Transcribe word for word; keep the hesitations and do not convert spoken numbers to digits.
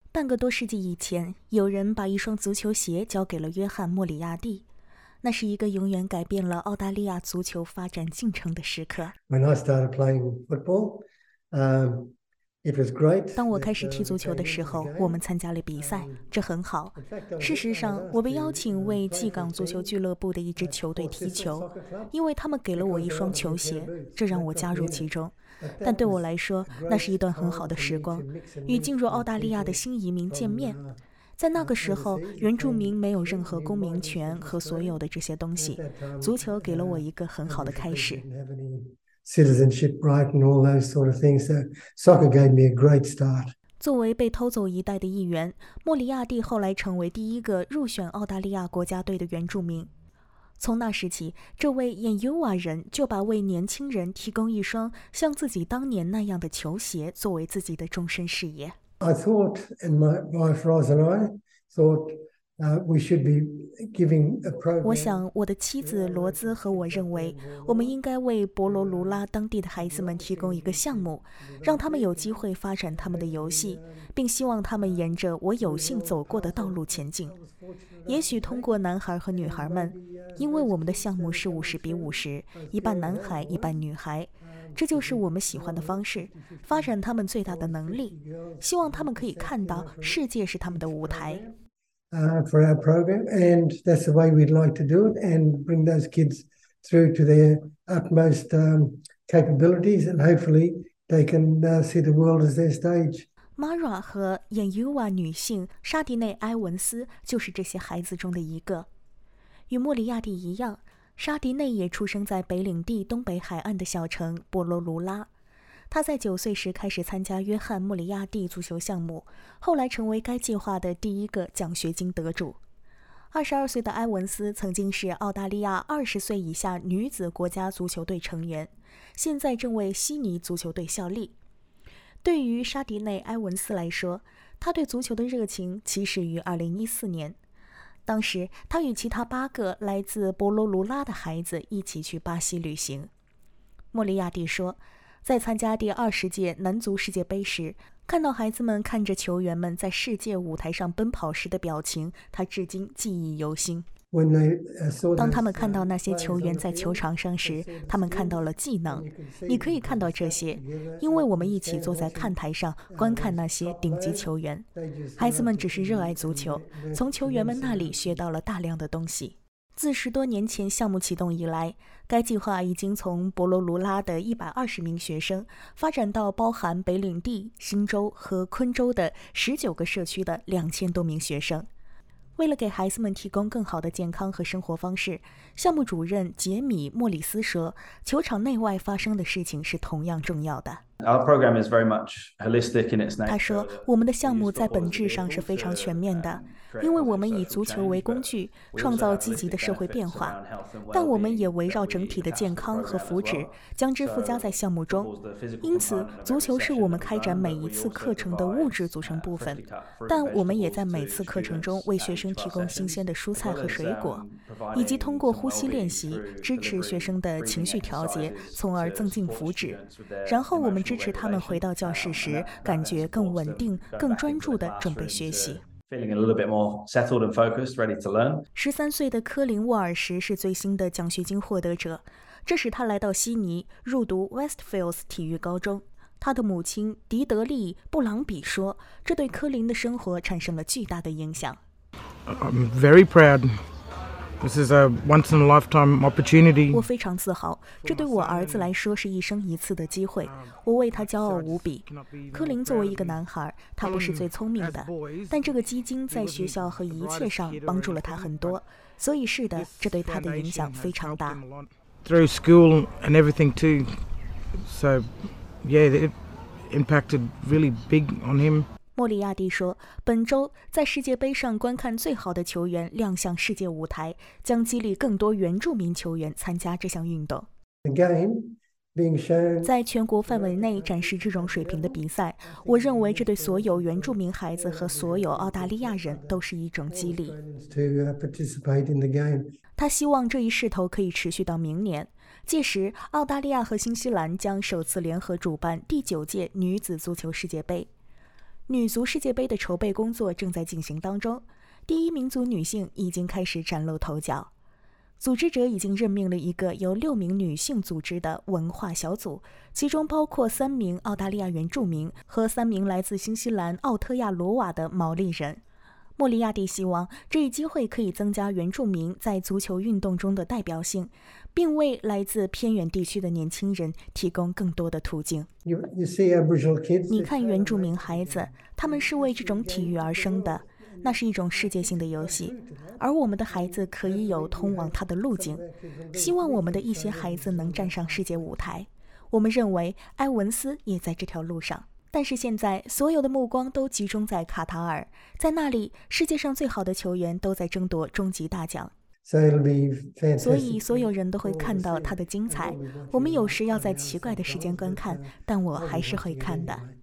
半个多世纪以前，有人把一双足球鞋交给了约翰·莫里亚蒂，那是一个永远改变了澳大利亚足球发展进程的时刻。 When I started playing football, um, it was great 当我开 that 始 uh, 踢 we 足球 came 的 into 时 the 候， game. 我们参加了比赛，这很好。 In fact, I was, 事实 I 上， was 我 asked 被 to 邀请 uh, 为 play 纪 for 港 a 足球 team 俱乐部的一支 at 球队 Port 踢 Sydney 球， Soccer Club 因为他们给了我 because 一 they 双 offered 球 me a pair 鞋， of boots 这 and 让 they 我 got 加 me 入 in 其 it. 中。 But 但 that 对我 was 来说， a 那是一 great 段很 time 好的 for 时 me to 光， mix and 与 mingle 进入澳 with 大利亚的 people 新移民见 from 面。 uh, 在那 uh, 个时候， overseas 原 that 住 came 民没有 through 任 and 何 new 公民 migrants 权 into 和所有 Australia. 的这些东 And at 西。 that time, 足球给了我 uh, 一个很好的 Aboriginal 开 people 始。 didn't have any citizenship right and all those sort of things. So soccer gave me a great start. 作为被偷走一代的一员，莫里亚蒂后来成为第一个入选澳大利亚国家队的原住民。从那时起，这位燕尤瓦人就把为年轻人提供一双像自己当年那样的球鞋作为自己的终身事业。 I thought, and my wife Ros and I thought uh, we should be giving a 我 program. 想，我的妻子罗兹和我认为，我们应该为博罗卢拉当地的孩子们提供一个项目，让他们有机会发展他们的游戏，并希望他们沿着我有幸走过的道路前进。也许通过男孩和女孩们，因为我们的项目是五十比五十，一半男孩一半女孩，这就是我们喜欢的方式，发展他们最大的能力，希望他们可以看到世界是他们的舞台。 Uh, for our program, and that's the way we'd like to do it, and bring those kids through to their utmost um, capabilities, and hopefully they can uh, see the world as their stage. Mara 和燕尤瓦女性沙迪内·埃文斯就是这些孩子中的一个。与莫里亚蒂一样，沙迪内也出生在北领地东北海岸的小城波罗卢拉。他在九岁时开始参加约翰·莫里亚蒂足球项目，后来成为该计划的第一个奖学金得主。二十二岁的埃文斯曾经是澳大利亚二十岁以下女子国家足球队成员，现在正为悉尼足球队效力。对于沙迪内·埃文斯来说，他对足球的热情起始于二零一四年。当时，他与其他八个来自波罗卢拉的孩子一起去巴西旅行。莫里亚蒂说，在参加第二十届男足世界杯时，看到孩子们看着球员们在世界舞台上奔跑时的表情，他至今记忆犹新。 When they, uh, saw 当 those, 他们看到 uh, 那些 players 球员 on the 在球 field, 场上 they 时， saw the 他们看 skills, 到了技 and 能。 you can see 你可以 them 看到 sat 这些， together 因为 and 我们一 stand 起坐在 watching, 看台上 uh, 观看 those 那些 top 顶级 players. 球员。 They just 孩子们 loved 只 to 是 see 热爱 and 足球， learn 从球员们那里 tremendously. 学到了大量的东西。自十多年前项目启动以来，该计划已经从博罗卢拉的一百二十名学生发展到包含北领地、新州和昆州的十九个社区的两千多名学生。为了给孩子们提供更好的健康和生活方式，项目主任杰米·莫里斯说，球场内外发生的事情是同样重要的。 Our program is very much holistic in its nature. 他说，我们的项目在本质上是非常全面的，因为我们以足球为工具，创造积极的社会变化，但我们也围绕整体的健康和福祉，将之附加在项目中。因此，足球是我们开展每一次课程的物质组成部分，但我们也在每次课程中为学生提供新鲜的蔬菜和水果，以及通过呼吸练习支持学生的情绪调节，从而增进福祉。然后我们支持他们回到教室时，感觉更稳定、更专注地准备学习。 Feeling a little bit more settled and focused, ready to learn. 十三岁的科林·沃尔什是最新的奖学金获得者，这使他来到悉尼入读 Westfields 体育高中。他的母亲迪德利·布朗比说，这对科林的生活产生了巨大的影响。 I'm very proud. This is a once-in-a-lifetime opportunity. 我非常自豪，这对我儿子来说是一生一次的机会，我为他骄傲无比。科林作为一个男孩，他不是最聪明的，但这个基金在学校和一切上帮助了他很多，所以是的，这对他的影响非常大。 Through school and everything too. So, yeah, it impacted really big on him. 莫里亚蒂说，本周在世界杯上观看最好的球员亮相世界舞台，将激励更多原住民球员参加这项运动。 The game being shown 在全国范围内展示这种水平的比赛，我认为这对所有原住民孩子和所有澳大利亚人都是一种激励。 to uh, participate in the game. 他希望这一势头可以持续到明年，届时澳大利亚和新西兰将首次联合主办第九届女子足球世界杯。 女足世界杯的筹备工作正在进行当中，第一民族女性已经开始崭露头角。组织者已经任命了一个由六名女性组织的文化小组，其中包括三名澳大利亚原住民和三名来自新西兰奥特亚罗瓦的毛利人。莫里亚蒂希望这一机会可以增加原住民在足球运动中的代表性，并为来自偏远地区的年轻人提供更多的途径。 You, you see Aboriginal kids, 你看原住民孩子，他们是为这种体育而生的，那是一种世界性的游戏，而我们的孩子可以有通往它的路径。希望我们的一些孩子能站上世界舞台。我们认为埃文斯也在这条路上。但是现在所有的目光都集中在卡塔尔，在那里世界上最好的球员都在争夺终极大奖， so it'll be fantastic. 所以所有人都会看到它的精彩。我们有时要在奇怪的时间观看，但我还是会看的。